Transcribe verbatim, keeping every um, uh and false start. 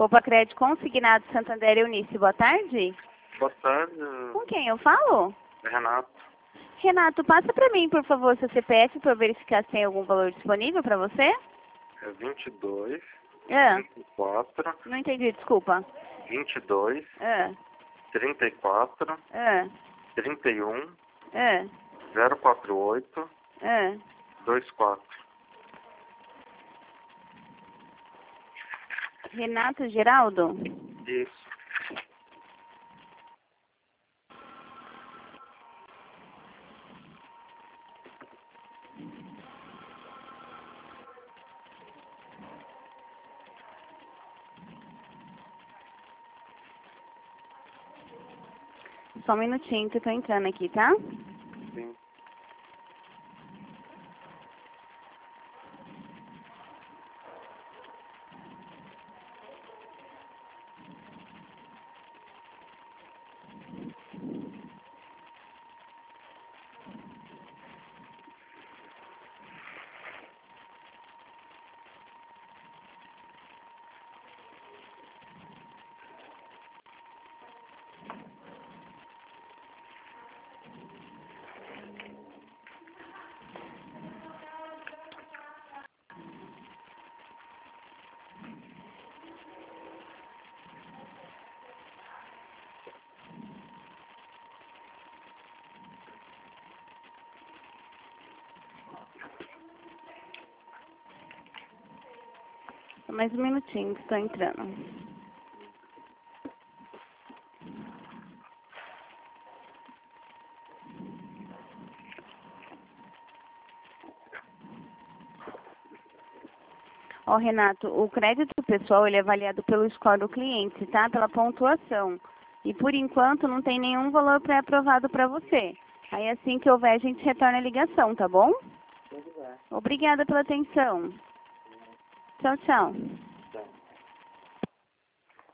Poupa Crédito Consignado Santander Eunice, boa tarde. Boa tarde, Com quem eu falo? Renato. Renato, passa para mim, por favor, seu C P F para eu verificar se tem algum valor disponível para você. É vinte e dois, Ah, vinte e quatro, não entendi, desculpa. vinte e dois, Ah, trinta e quatro, ah, trinta e um, ah, zero quatro oito, ah. dois quatro. Renato Geraldo? Isso. Só um minutinho que eu tô entrando aqui, tá? Sim. Só mais um minutinho que estou entrando. Ó, Renato, o crédito pessoal ele é avaliado pelo score do cliente, tá? Pela pontuação. E por enquanto não tem nenhum valor pré-aprovado para você. Aí assim que houver a gente retorna a ligação, tá bom? Obrigada pela atenção. Tchau, tchau.